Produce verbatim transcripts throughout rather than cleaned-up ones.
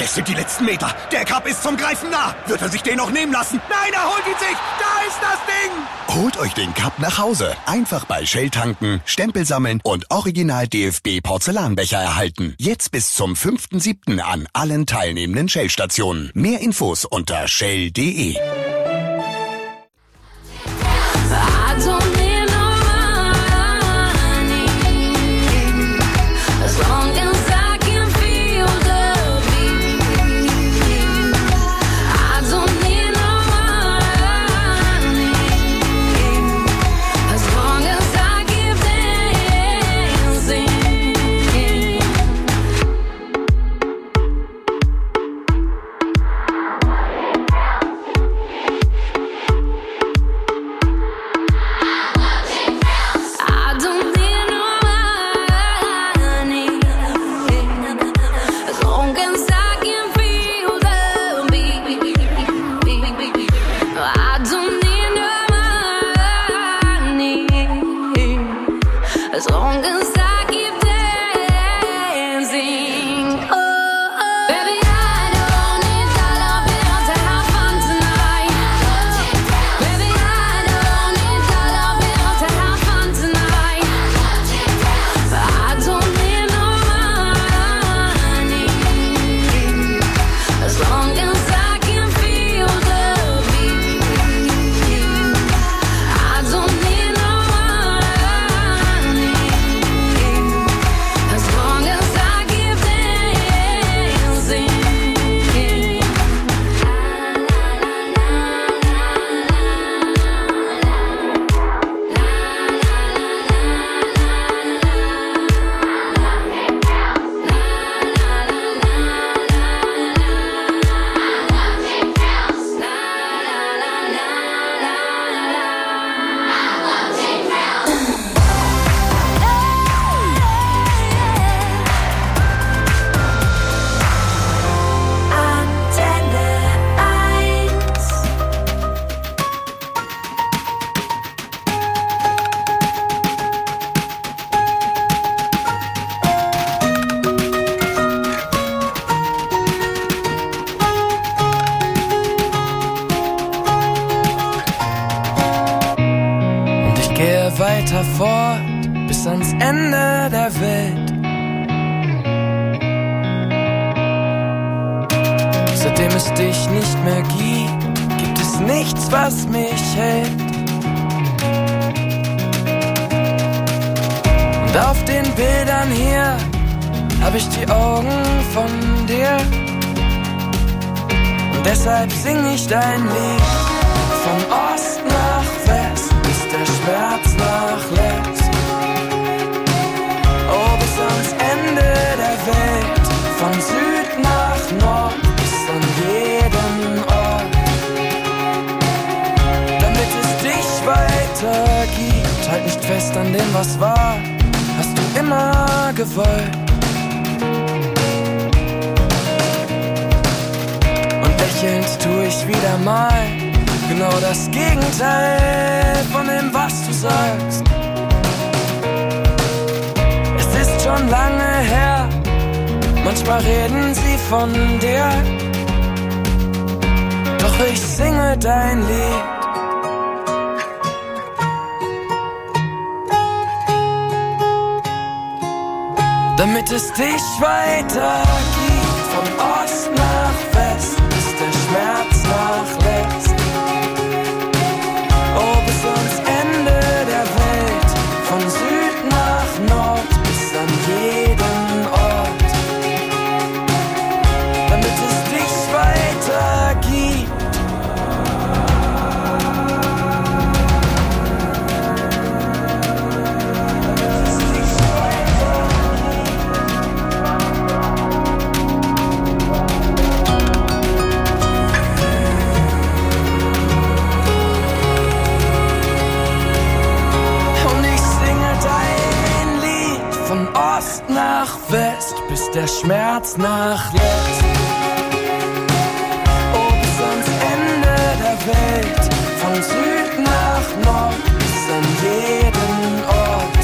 Es sind die letzten Meter. Der Cup ist zum Greifen nah. Wird er sich den noch nehmen lassen? Nein, er holt ihn sich. Da ist das Ding. Holt euch den Cup nach Hause. Einfach bei Shell tanken, Stempel sammeln und Original D F B Porzellanbecher erhalten. Jetzt bis zum fünften siebten an allen teilnehmenden Shell-Stationen. Mehr Infos unter shell punkt de. Weiter fort bis ans Ende der Welt. Seitdem es dich nicht mehr gibt, gibt es nichts, was mich hält. Und auf den Bildern hier hab ich die Augen von dir. Und deshalb sing ich dein Lied von Ost nach West, bis der Schmerz nachlässt. Oh, bis ans Ende der Welt, von Süd nach Nord, bis an jeden Ort. Damit es dich weiter gibt, halt nicht fest an dem, was war, hast du immer gewollt. Und lächelnd tu ich wieder mal genau das Gegenteil von dem, was du sagst. Es ist schon lange her, manchmal reden sie von dir, doch ich singe dein Lied. Damit es dich weiter gibt, von Ost nach West, bis der Schmerz nachlässt. Oh, bis ans Ende der Welt, von Süd nach Nord, bis an jeden Ort. Damit es dich weiter gibt. Nach West, bis der Schmerz nachlässt. Oh, bis ans Ende der Welt, von Süd nach Nord, bis an jeden Ort.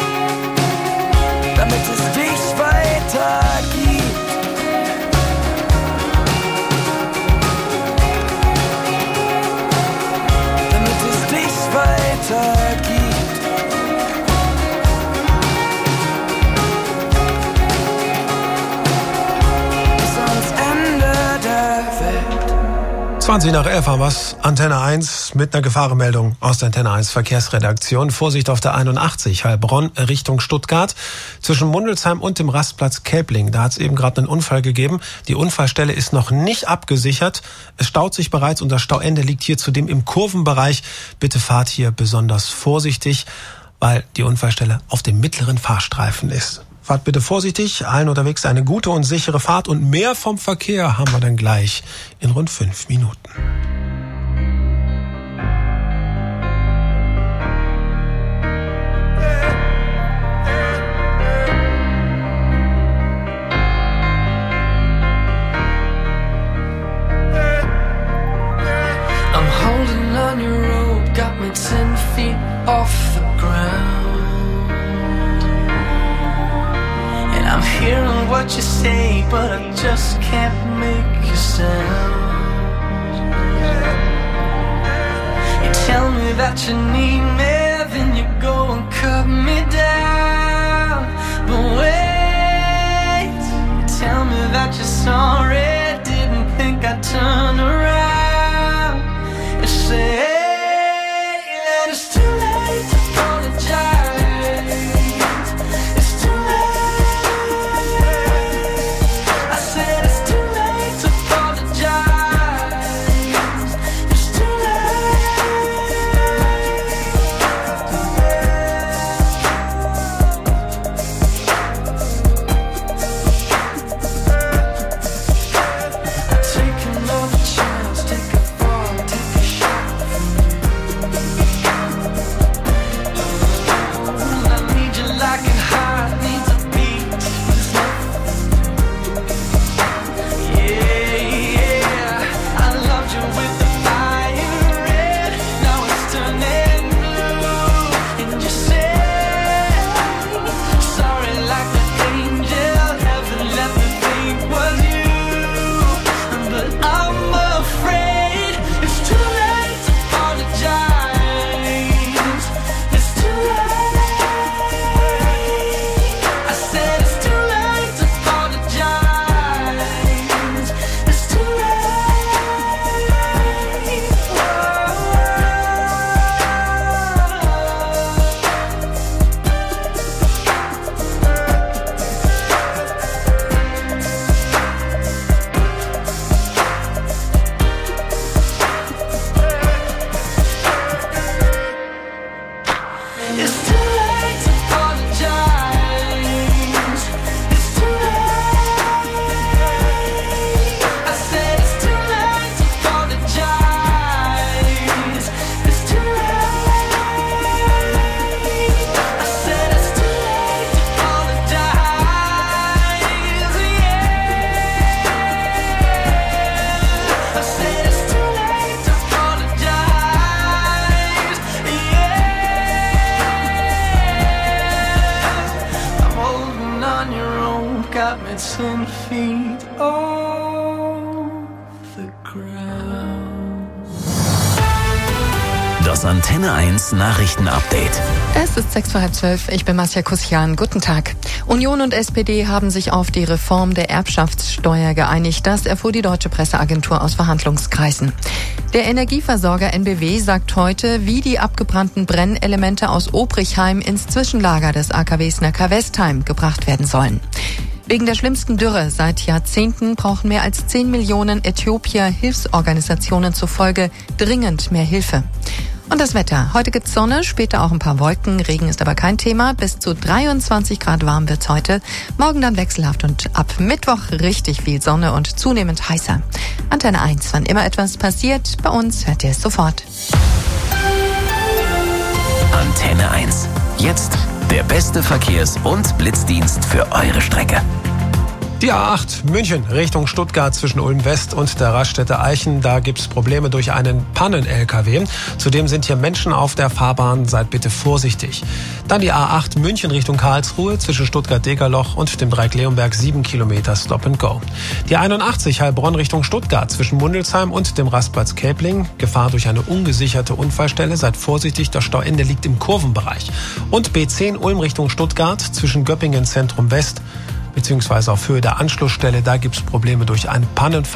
Damit es dich weiter gibt. zwanzig nach elf haben wir's. Antenne eins mit einer Gefahrenmeldung aus der Antenne eins Verkehrsredaktion. Vorsicht auf der einundachtzig, Heilbronn Richtung Stuttgart. Zwischen Mundelsheim und dem Rastplatz Kelbling. Da hat es eben gerade einen Unfall gegeben. Die Unfallstelle ist noch nicht abgesichert. Es staut sich bereits und das Stauende liegt hier zudem im Kurvenbereich. Bitte fahrt hier besonders vorsichtig, weil die Unfallstelle auf dem mittleren Fahrstreifen ist. Fahrt bitte vorsichtig, allen unterwegs eine gute und sichere Fahrt und mehr vom Verkehr haben wir dann gleich in rund fünf Minuten. I'm holding on your rope, got me ten feet off the ground. I'm hearing what you say, but I just can't make a sound. You tell me that you need me, then you go and cut me down. But wait, you tell me that you're sorry, didn't think I'd turn around and say that it's too late to apologize. Ten feet off the ground. Das Antenne eins Nachrichtenupdate. Es ist sechs vor halb zwölf. Ich bin Masja Kusian. Guten Tag. Union und S P D haben sich auf die Reform der Erbschaftssteuer geeinigt. Das erfuhr die Deutsche Presseagentur aus Verhandlungskreisen. Der Energieversorger N B W sagt heute, wie die abgebrannten Brennelemente aus Obrichheim ins Zwischenlager des A K Ws Neckar-Westheim gebracht werden sollen. Wegen der schlimmsten Dürre seit Jahrzehnten brauchen mehr als zehn Millionen Äthiopier Hilfsorganisationen zufolge dringend mehr Hilfe. Und das Wetter. Heute gibt's Sonne, später auch ein paar Wolken. Regen ist aber kein Thema. Bis zu dreiundzwanzig Grad warm wird's heute. Morgen dann wechselhaft und ab Mittwoch richtig viel Sonne und zunehmend heißer. Antenne eins, wann immer etwas passiert, bei uns hört ihr es sofort. Antenne eins. Jetzt der beste Verkehrs- und Blitzdienst für eure Strecke. Die A acht München Richtung Stuttgart zwischen Ulm West und der Raststätte Eichen. Da gibt's Probleme durch einen Pannen-L K W. Zudem sind hier Menschen auf der Fahrbahn. Seid bitte vorsichtig. Dann die A acht München Richtung Karlsruhe zwischen Stuttgart-Degerloch und dem Dreieck Leonberg. sieben Kilometer Stop and Go. Die einundachtzig Heilbronn Richtung Stuttgart zwischen Mundelsheim und dem Rastplatz Kelbling. Gefahr durch eine ungesicherte Unfallstelle. Seid vorsichtig, das Stauende liegt im Kurvenbereich. Und B zehn Ulm Richtung Stuttgart zwischen Göppingen Zentrum West beziehungsweise auf Höhe der Anschlussstelle. Da gibt's Probleme durch einen Pannenfall.